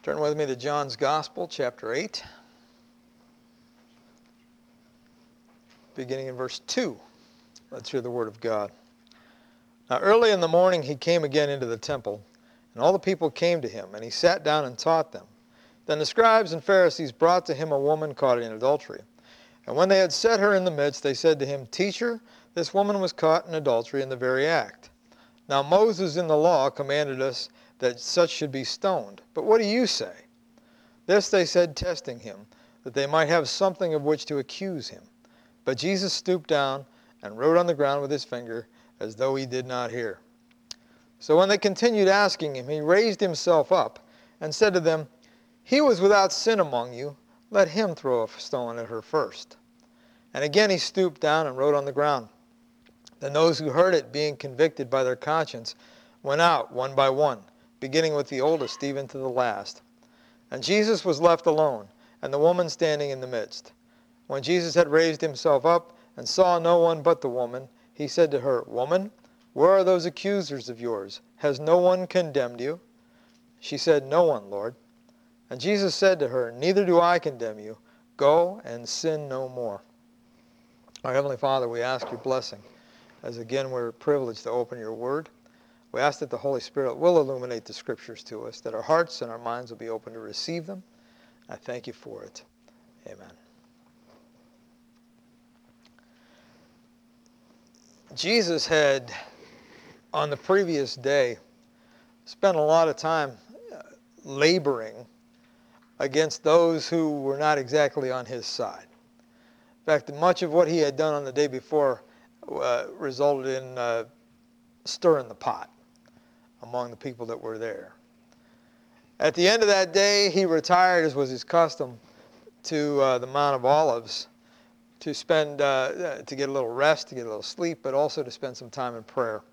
Turn with me to John's Gospel, chapter 8, beginning in verse 2. Let's hear the word of God. Now early in the morning he came again into the temple, and all the people came to him, and he sat down and taught them. Then the scribes and Pharisees brought to him a woman caught in adultery. And when they had set her in the midst, they said to him, Teacher, this woman was caught in adultery in the very act. Now Moses in the law commanded us that such should be stoned. But what do you say? This they said, testing him, that they might have something of which to accuse him. But Jesus stooped down and wrote on the ground with his finger, as though he did not hear. So when they continued asking him, he raised himself up and said to them, He was without sin among you. Let him throw a stone at her first. And again he stooped down and wrote on the ground. Then those who heard it, being convicted by their conscience, went out one by one, beginning with the oldest even to the last. And Jesus was left alone, and the woman standing in the midst. When Jesus had raised himself up and saw no one but the woman, he said to her, Woman, where are those accusers of yours? Has no one condemned you? She said, No one, Lord. And Jesus said to her, Neither do I condemn you. Go and sin no more. Our Heavenly Father, we ask your blessing, as again we're privileged to open your word. We ask that the Holy Spirit will illuminate the Scriptures to us, that our hearts and our minds will be open to receive them. I thank you for it. Amen. Jesus had, on the previous day, spent a lot of time laboring against those who were not exactly on his side. In fact, much of what he had done on the day before resulted in stirring the pot among the people that were there. At the end of that day, he retired, as was his custom, to the Mount of Olives to spend, to get a little rest, to get a little sleep, but also to spend some time in prayer.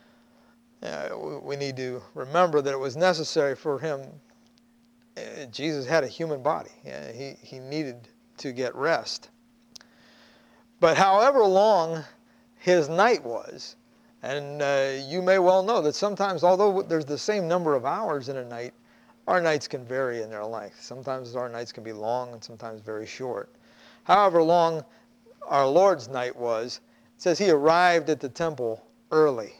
We need to remember that it was necessary for him. Jesus had a human body. He needed to get rest. But however long his night was, and you may well know that sometimes, although there's the same number of hours in a night, our nights can vary in their length. Sometimes our nights can be long and sometimes very short. However long our Lord's night was, it says he arrived at the temple early.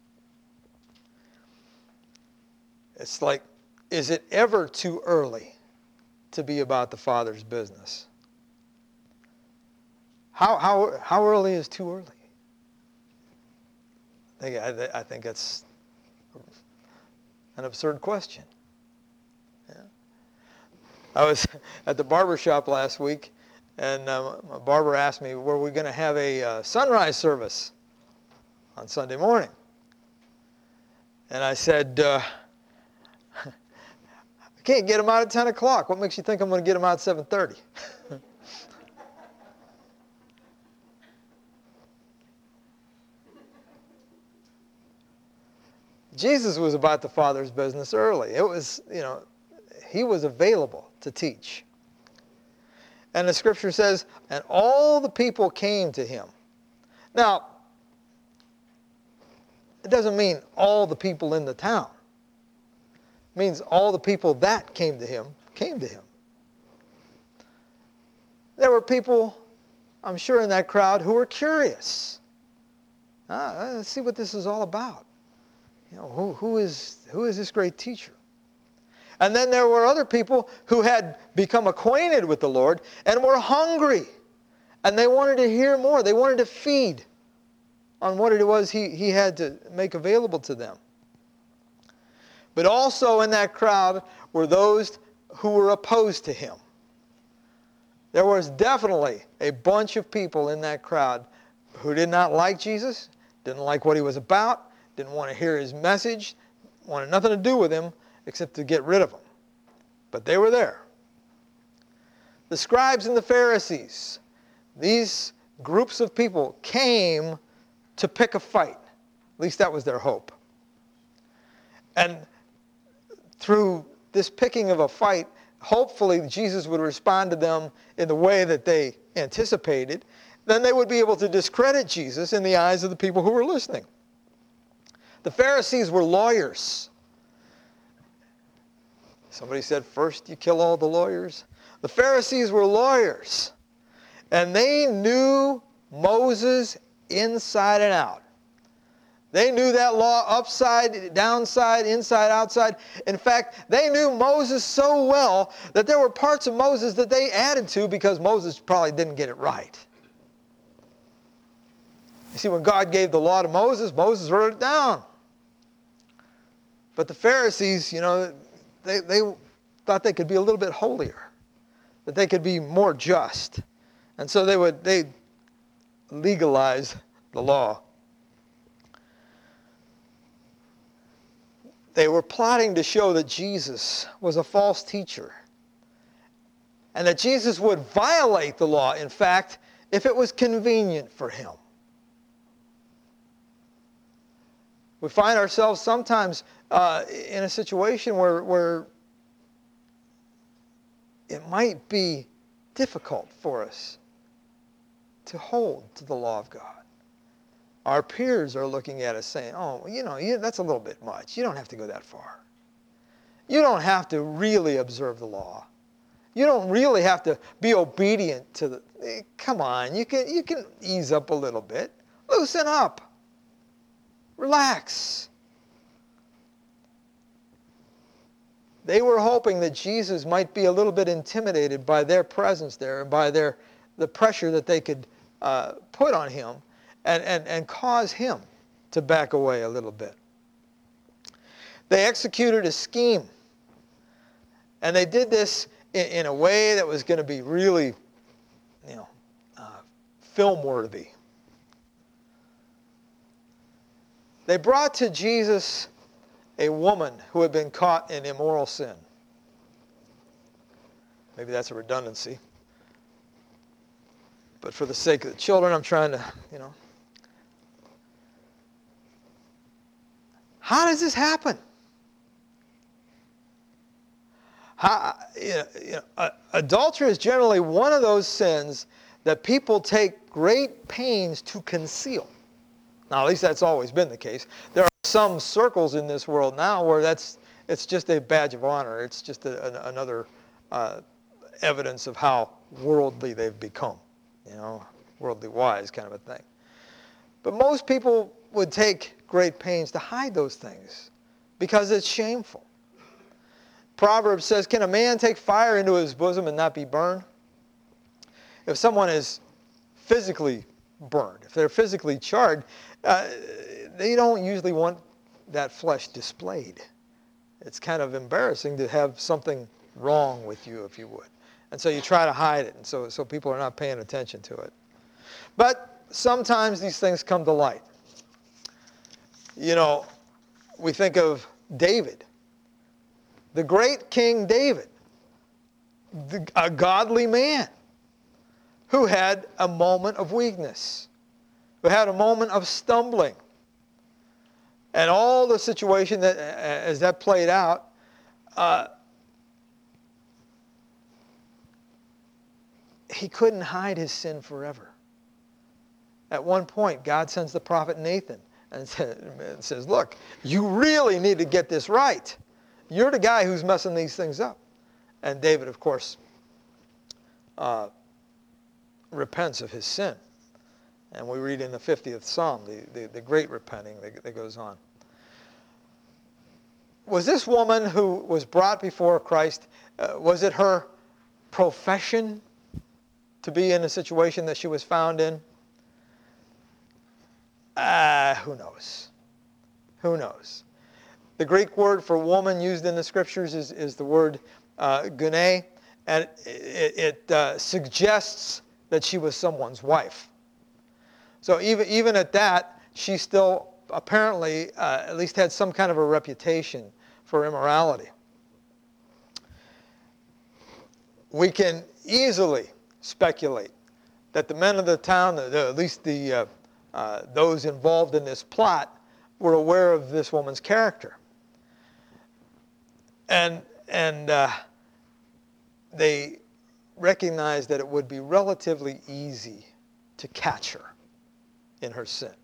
It's like, is it ever too early to be about the Father's business? How early is too early? I think that's an absurd question. Yeah. I was at the barber shop last week, and my barber asked me, were we going to have a sunrise service on Sunday morning? And I said, I can't get him out at 10 o'clock. What makes you think I'm going to get him out at 7:30? Jesus was about the Father's business early. It was, he was available to teach. And the Scripture says, and all the people came to him. Now, it doesn't mean all the people in the town. It means all the people that came to him came to him. There were people, I'm sure, in that crowd who were curious. Let's see what this is all about. Who is this great teacher? And then there were other people who had become acquainted with the Lord and were hungry. And they wanted to hear more. They wanted to feed on what it was he had to make available to them. But also in that crowd were those who were opposed to him. There was definitely a bunch of people in that crowd who did not like Jesus, didn't like what he was about, didn't want to hear his message, wanted nothing to do with him except to get rid of him. But they were there. The scribes and the Pharisees, these groups of people came to pick a fight. At least that was their hope. And through this picking of a fight, hopefully Jesus would respond to them in the way that they anticipated. Then they would be able to discredit Jesus in the eyes of the people who were listening. The Pharisees were lawyers. Somebody said, first you kill all the lawyers. The Pharisees were lawyers. And they knew Moses inside and out. They knew that law upside, downside, inside, outside. In fact, they knew Moses so well that there were parts of Moses that they added to because Moses probably didn't get it right. You see, when God gave the law to Moses, Moses wrote it down. But the Pharisees, they thought they could be a little bit holier, that they could be more just. And so they legalized the law. They were plotting to show that Jesus was a false teacher and that Jesus would violate the law, in fact, if it was convenient for him. We find ourselves sometimes in a situation where it might be difficult for us to hold to the law of God. Our peers are looking at us saying, oh, that's a little bit much. You don't have to go that far. You don't have to really observe the law. You don't really have to be obedient to the... Come on, you can ease up a little bit. Loosen up. Relax. They were hoping that Jesus might be a little bit intimidated by their presence there and by the pressure that they could put on him and cause him to back away a little bit. They executed a scheme. And they did this in a way that was going to be really, film-worthy. They brought to Jesus a woman who had been caught in immoral sin. Maybe that's a redundancy. But for the sake of the children, I'm trying to, How does this happen? Adultery is generally one of those sins that people take great pains to conceal. Now, at least that's always been the case. There are some circles in this world now where it's just a badge of honor. It's just another evidence of how worldly they've become. Worldly wise kind of a thing. But most people would take great pains to hide those things because it's shameful. Proverbs says, can a man take fire into his bosom and not be burned? If someone is physically burned, if they're physically charred, they don't usually want that flesh displayed. It's kind of embarrassing to have something wrong with you, if you would. And so you try to hide it, and so people are not paying attention to it. But sometimes these things come to light. We think of David, the great King David, a godly man who had a moment of weakness, who had a moment of stumbling. And all the situation that, as that played out, he couldn't hide his sin forever. At one point, God sends the prophet Nathan and says, look, you really need to get this right. You're the guy who's messing these things up. And David, of course, repents of his sin. And we read in the 50th Psalm, the great repenting that goes on. Was this woman who was brought before Christ, was it her profession to be in a situation that she was found in? Who knows? Who knows? The Greek word for woman used in the Scriptures is the word gune, and it suggests that she was someone's wife. So even at that, she still apparently at least had some kind of a reputation for immorality. We can easily speculate that the men of the town, at least those involved in this plot, were aware of this woman's character. And they recognized that it would be relatively easy to catch her in her sin.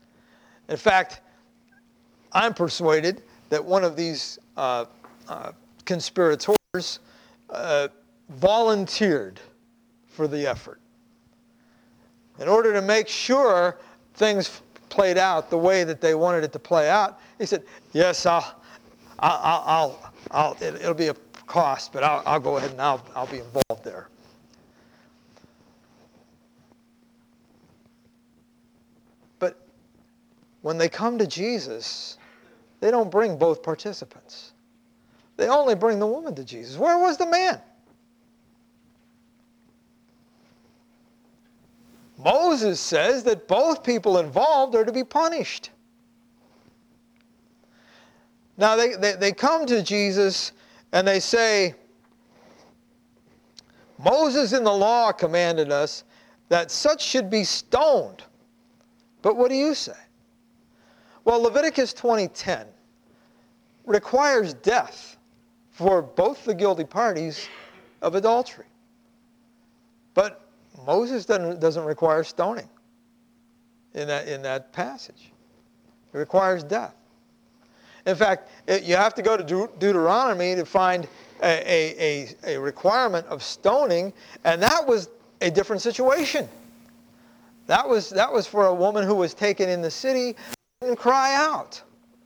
In fact, I'm persuaded that one of these conspirators volunteered for the effort. In order to make sure things played out the way that they wanted it to play out, he said, "Yes, it'll be a cost, but I'll go ahead and I'll be involved there." But when they come to Jesus, they don't bring both participants. They only bring the woman to Jesus. Where was the man? Moses says that both people involved are to be punished. Now they come to Jesus and they say, "Moses in the law commanded us that such should be stoned. But what do you say?" Well, Leviticus 20:10 requires death for both the guilty parties of adultery. But Moses doesn't require stoning in that passage. It requires death. In fact, you have to go to Deuteronomy to find a requirement of stoning, and that was a different situation. That was for a woman who was taken in the city and cry out.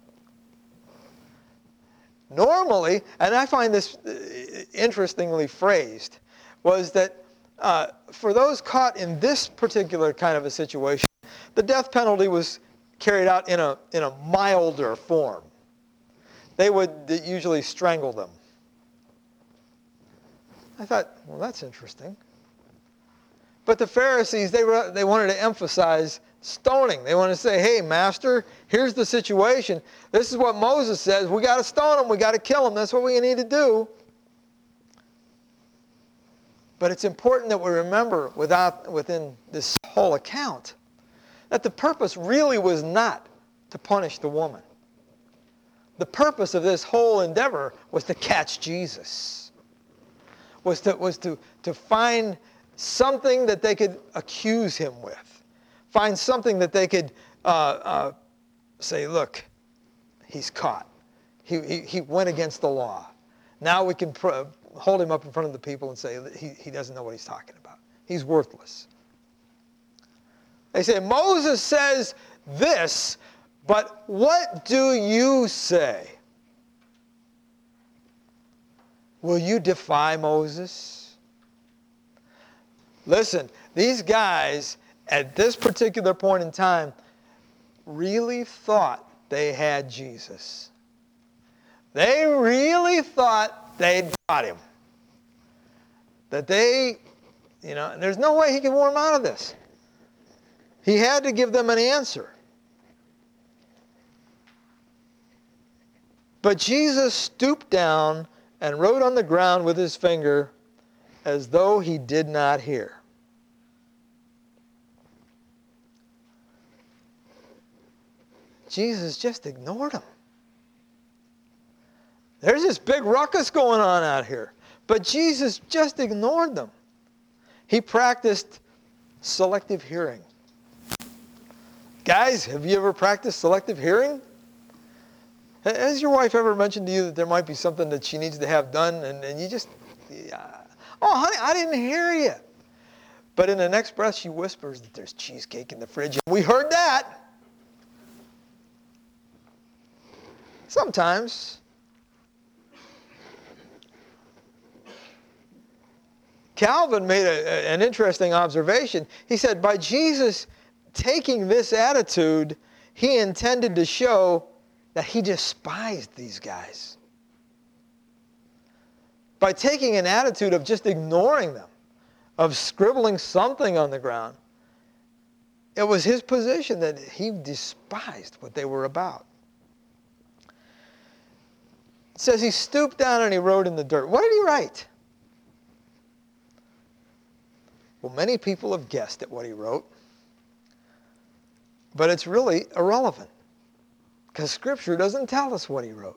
Normally, and I find this interestingly phrased, was that for those caught in this particular kind of a situation, the death penalty was carried out in a milder form. They would usually strangle them. I thought, well, that's interesting. But the Pharisees, they wanted to emphasize stoning. They wanted to say, "Hey, Master, here's the situation. This is what Moses says. We got to stone him. We got to kill him. That's what we need to do." But it's important that we remember within this whole account that the purpose really was not to punish the woman. The purpose of this whole endeavor was to catch Jesus. Was to find something that they could accuse him with. Find something that they could say, "Look, he's caught. He went against the law. Now we can hold him up in front of the people and say he doesn't know what he's talking about. He's worthless." They say, "Moses says this, but what do you say? Will you defy Moses?" Listen, these guys at this particular point in time really thought they had Jesus. They really thought they'd got him. That there's no way he can warm out of this. He had to give them an answer. But Jesus stooped down and wrote on the ground with his finger as though he did not hear. Jesus just ignored him. There's this big ruckus going on out here. But Jesus just ignored them. He practiced selective hearing. Guys, have you ever practiced selective hearing? Has your wife ever mentioned to you that there might be something that she needs to have done and you just, "Oh, honey, I didn't hear you." But in the next breath, she whispers that there's cheesecake in the fridge. We heard that. Sometimes. Calvin made an interesting observation. He said, by Jesus taking this attitude, he intended to show that he despised these guys. By taking an attitude of just ignoring them, of scribbling something on the ground, it was his position that he despised what they were about. It says he stooped down and he wrote in the dirt. What did he write? Well, many people have guessed at what he wrote, but it's really irrelevant because Scripture doesn't tell us what he wrote.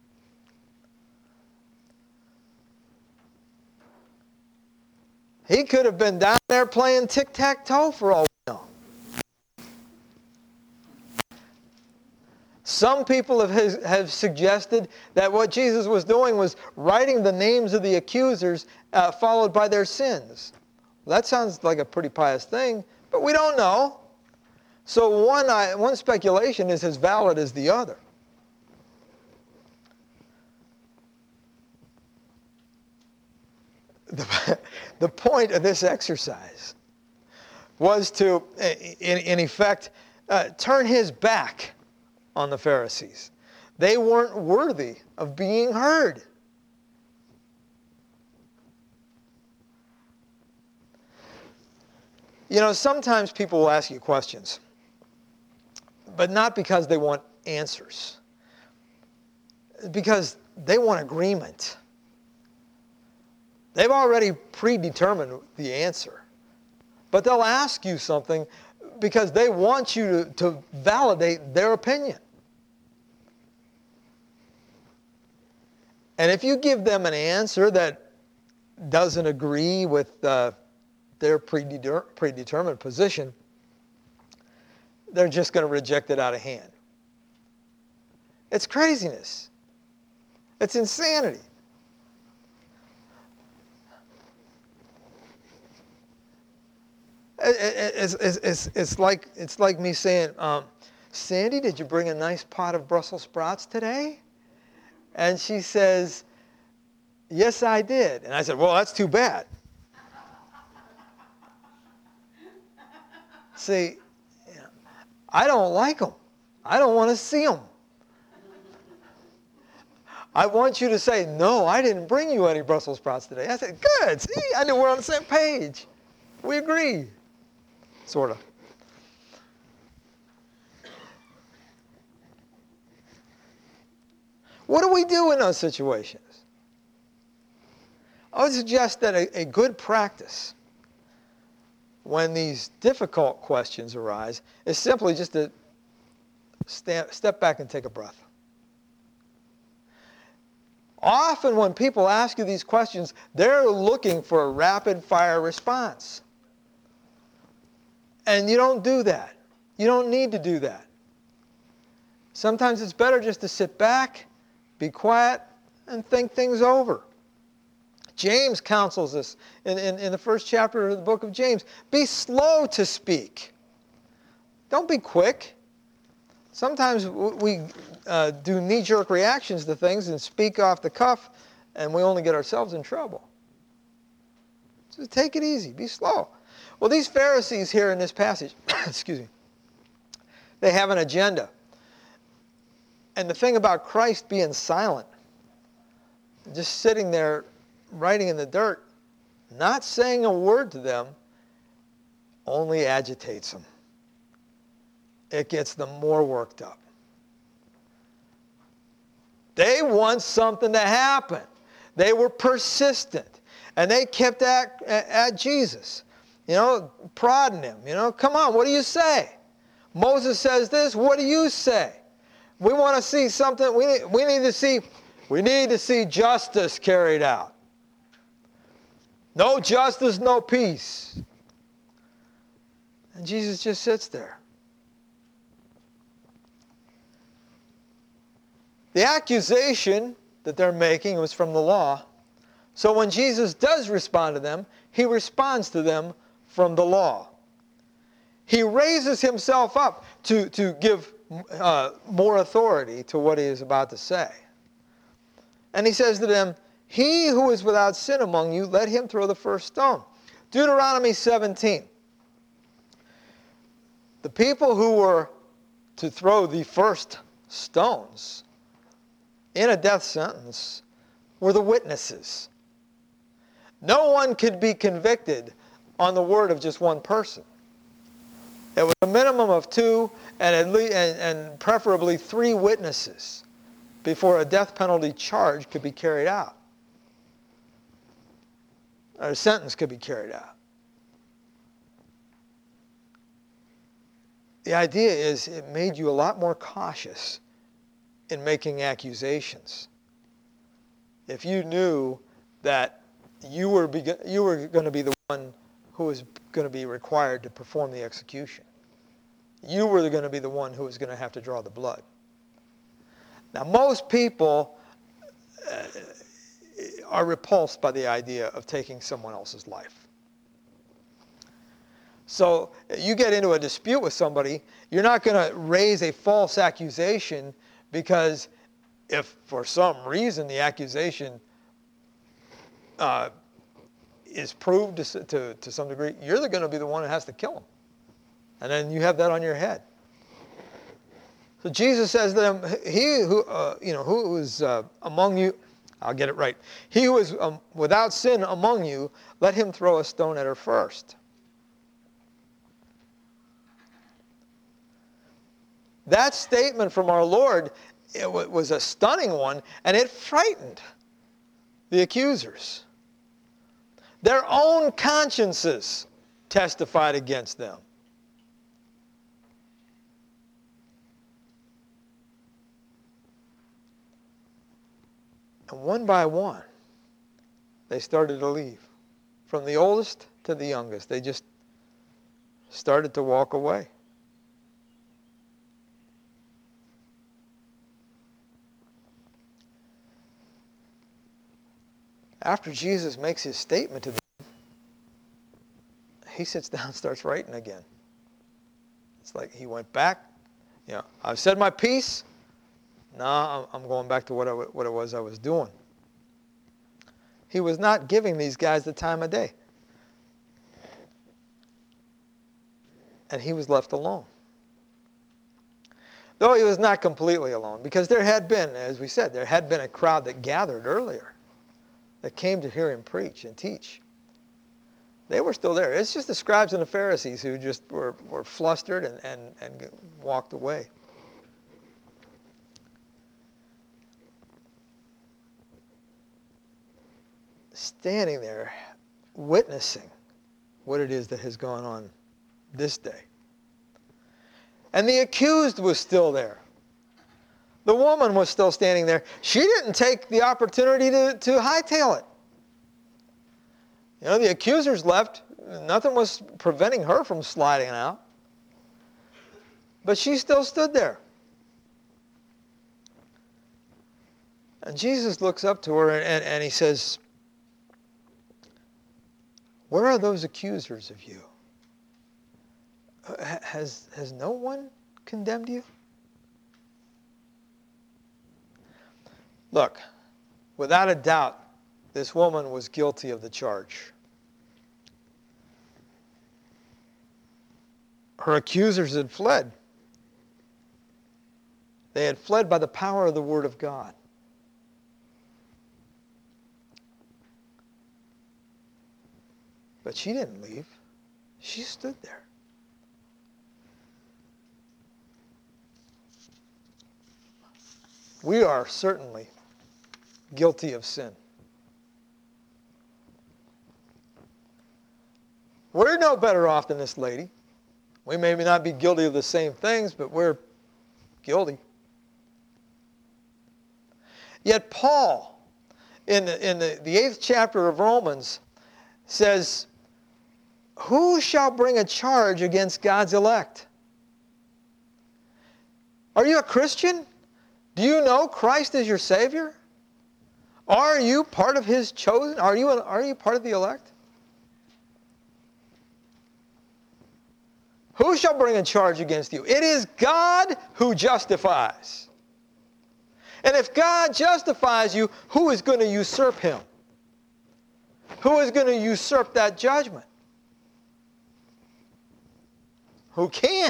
He could have been down there playing tic-tac-toe for all we know. Some people have suggested that what Jesus was doing was writing the names of the accusers followed by their sins. Well, that sounds like a pretty pious thing, but we don't know. So one speculation is as valid as the other. The point of this exercise was to, in effect, turn his back on the Pharisees. They weren't worthy of being heard. You know, sometimes people will ask you questions, but not because they want answers. Because they want agreement. They've already predetermined the answer. But they'll ask you something because they want you to validate their opinion. And if you give them an answer that doesn't agree with their predetermined position, they're just going to reject it out of hand. It's craziness. It's insanity. It's like me saying, Sandy, did you bring a nice pot of Brussels sprouts today? And she says, yes, I did. And I said, well, that's too bad. See, I don't like them. I don't want to see them. I want you to say, no, I didn't bring you any Brussels sprouts today. I said, good. See, I knew we're on the same page. We agree. Sort of. What do we do in those situations? I would suggest that a good practice when these difficult questions arise is simply just to step back and take a breath. Often when people ask you these questions, they're looking for a rapid-fire response. And you don't do that. You don't need to do that. Sometimes it's better just to sit back, be quiet, and think things over. James counsels us in the first chapter of the book of James. Be slow to speak. Don't be quick. Sometimes we do knee-jerk reactions to things and speak off the cuff, and we only get ourselves in trouble. So take it easy. Be slow. Well, these Pharisees here in this passage, excuse me, they have an agenda. And the thing about Christ being silent, just sitting there writing in the dirt, not saying a word to them, only agitates them. It gets them more worked up. They want something to happen. They were persistent. And they kept at Jesus, prodding him. Come on, what do you say? Moses says this, what do you say? We want to see something, we need to see justice carried out. No justice, no peace. And Jesus just sits there. The accusation that they're making was from the law. So when Jesus does respond to them, he responds to them from the law. He raises himself up to give more authority to what he is about to say. And he says to them, he who is without sin among you, let him throw the first stone. Deuteronomy 17. The people who were to throw the first stones in a death sentence were the witnesses. No one could be convicted on the word of just one person. It was a minimum of 2 and preferably 3 witnesses before a death penalty charge could be carried out. Or a sentence could be carried out. The idea is it made you a lot more cautious in making accusations. If you knew that you were going to be the one who was going to be required to perform the execution. You were going to be the one who was going to have to draw the blood. Now, most people are repulsed by the idea of taking someone else's life. So you get into a dispute with somebody, you're not going to raise a false accusation, because if for some reason the accusation is proved to some degree, you're going to be the one that has to kill them. And then you have that on your head. So Jesus says to them, he who is among you, I'll get it right. He who is without sin among you, let him throw a stone at her first. That statement from our Lord, it was a stunning one, and it frightened the accusers. Their own consciences testified against them. And one by one, they started to leave. From the oldest to the youngest, they just started to walk away. After Jesus makes his statement to them, he sits down and starts writing again. It's like he went back. I've said my piece. Now I'm going back to what it was I was doing. He was not giving these guys the time of day. And he was left alone. Though he was not completely alone, because there had been, as we said, there had been a crowd that gathered earlier that came to hear him preach and teach. They were still there. It's just the scribes and the Pharisees who just were flustered and walked away. Standing there, witnessing what it is that has gone on this day. And the accused was still there. The woman was still standing there. She didn't take the opportunity to hightail it. The accusers left. Nothing was preventing her from sliding out. But she still stood there. And Jesus looks up to her and he says, "Where are those accusers of you? Has no one condemned you?" Look, without a doubt, this woman was guilty of the charge. Her accusers had fled. They had fled by the power of the Word of God. But she didn't leave. She stood there. We are certainly guilty of sin. We're no better off than this lady. We may not be guilty of the same things, but we're guilty. Yet Paul, in the 8th chapter of Romans, says, "Who shall bring a charge against God's elect?" Are you a Christian? Do you know Christ is your Savior? Are you part of His chosen? Are you part of the elect? Who shall bring a charge against you? It is God who justifies. And if God justifies you, who is going to usurp Him? Who is going to usurp that judgment? Who can?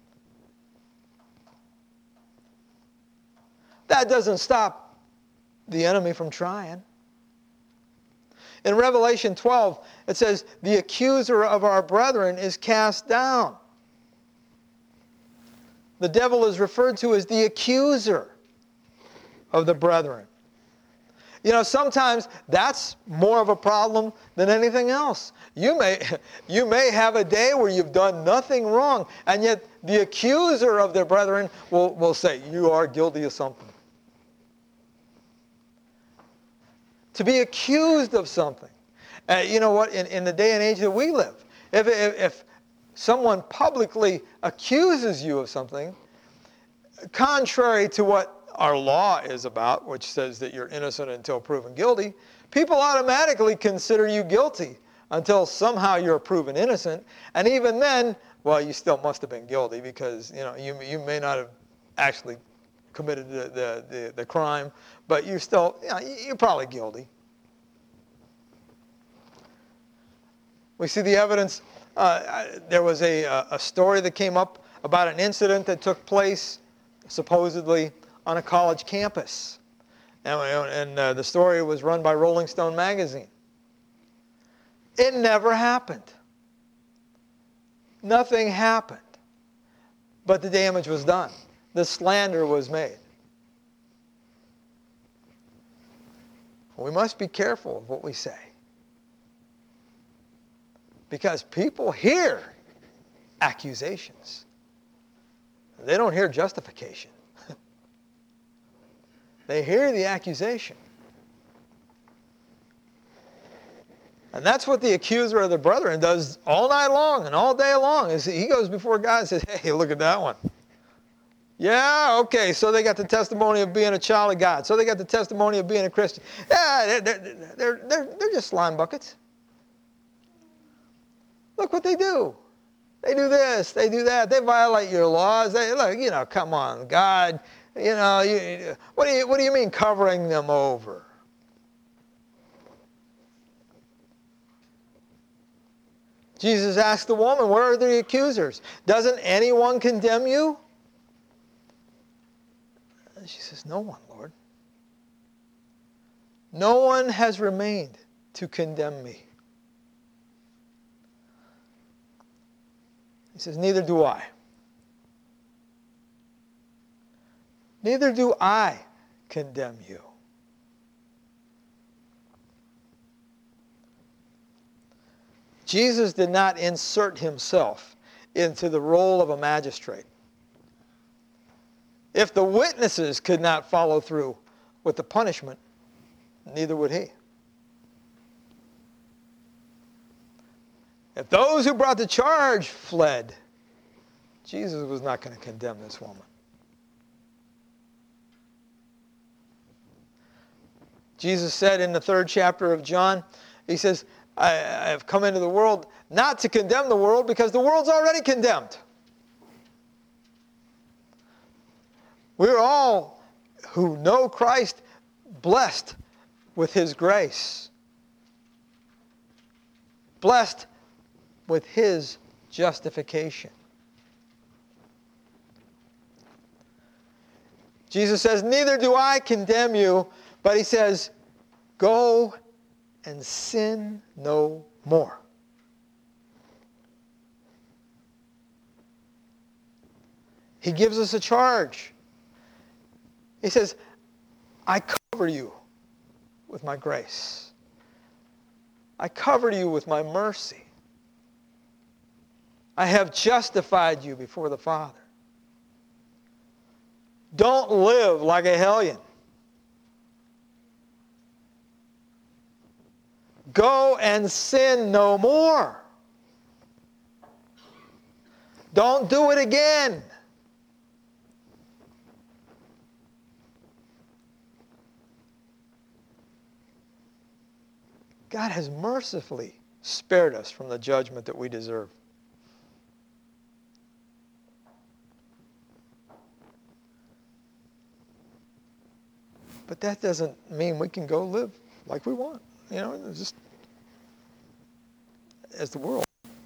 That doesn't stop the enemy from trying. In Revelation 12, it says, "The accuser of our brethren is cast down." The devil is referred to as the accuser of the brethren. Sometimes that's more of a problem than anything else. You may have a day where you've done nothing wrong, and yet the accuser of the brethren will say, "You are guilty of something." To be accused of something. You know what? In the day and age that we live, if someone publicly accuses you of something, contrary to what our law is about, which says that you're innocent until proven guilty, people automatically consider you guilty until somehow you're proven innocent. And even then, well, you still must have been guilty because you may not have actually committed the crime, but you're still, you're probably guilty. We see the evidence. There was a story that came up about an incident that took place supposedly on a college campus. And the story was run by Rolling Stone magazine. It never happened. Nothing happened. But the damage was done. The slander was made. We must be careful of what we say. Because people hear accusations. They don't hear justification. They hear the accusation. And that's what the accuser of the brethren does all night long and all day long. Is he goes before God and says, hey, look at that one. Yeah, okay, so they got the testimony of being a child of God. So they got the testimony of being a Christian. Yeah, they're just slime buckets. Look what they do. They do this, they do that. They violate your laws. Look, come on, God. What do you mean covering them over? Jesus asked the woman, where are the accusers? Doesn't anyone condemn you? And she says, no one, Lord. No one has remained to condemn me. He says, neither do I. Neither do I condemn you. Jesus did not insert himself into the role of a magistrate. If the witnesses could not follow through with the punishment, neither would he. If those who brought the charge fled, Jesus was not going to condemn this woman. Jesus said in the 3rd chapter of John, he says, I have come into the world not to condemn the world because the world's already condemned. We're all who know Christ blessed with his grace. Blessed with his justification. Jesus says, neither do I condemn you, but he says, go and sin no more. He gives us a charge. He says, I cover you with my grace. I covered you with my mercy. I have justified you before the Father. Don't live like a hellion. Go and sin no more. Don't do it again. God has mercifully spared us from the judgment that we deserve. But that doesn't mean we can go live like we want. Just as the world.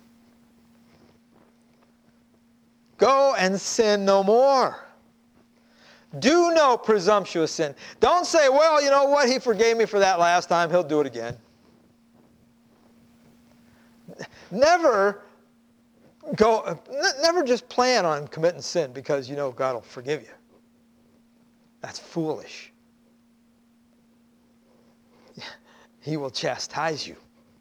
Go and sin no more. Do no presumptuous sin. Don't say, well, you know what? He forgave me for that last time. He'll do it again. Never just plan on committing sin because you know God will forgive you. That's foolish. He will chastise you.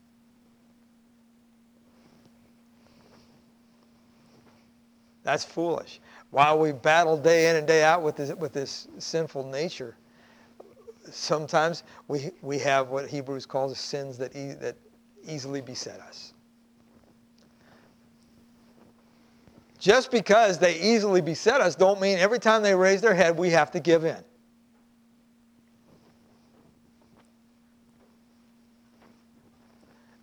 That's foolish. While we battle day in and day out with this sinful nature, sometimes we have what Hebrews calls sins that easily beset us. Just because they easily beset us don't mean every time they raise their head we have to give in.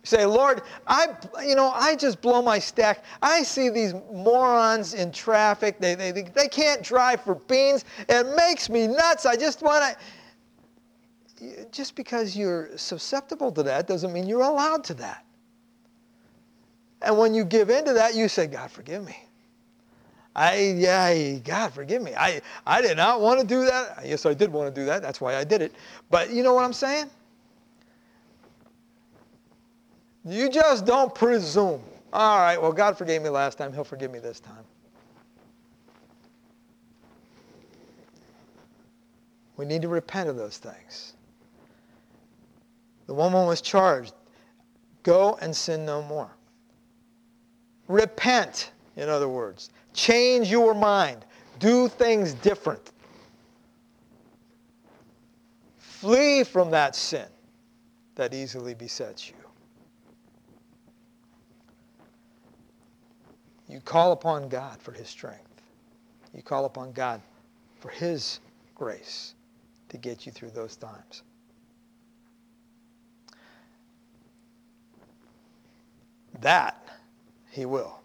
Say, Lord, I just blow my stack. I see these morons in traffic. They can't drive for beans. It makes me nuts. I just want to. Just because you're susceptible to that doesn't mean you're allowed to that. And when you give in to that, you say, God, forgive me. God, forgive me. I did not want to do that. Yes, I did want to do that. That's why I did it. But you know what I'm saying? You just don't presume. All right, well, God forgave me last time. He'll forgive me this time. We need to repent of those things. The woman was charged. Go and sin no more. Repent, in other words. Change your mind. Do things different. Flee from that sin that easily besets you. You call upon God for His strength. You call upon God for His grace to get you through those times. That He will.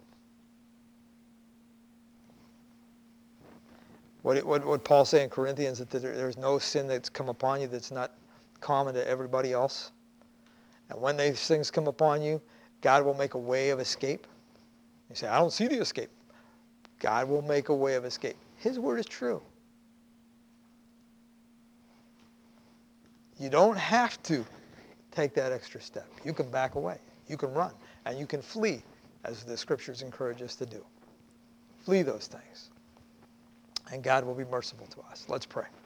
What Paul say in Corinthians, that there's no sin that's come upon you that's not common to everybody else. And when these things come upon you, God will make a way of escape. You say, I don't see the escape. God will make a way of escape. His word is true. You don't have to take that extra step. You can back away. You can run. And you can flee, as the Scriptures encourage us to do. Flee those things. And God will be merciful to us. Let's pray.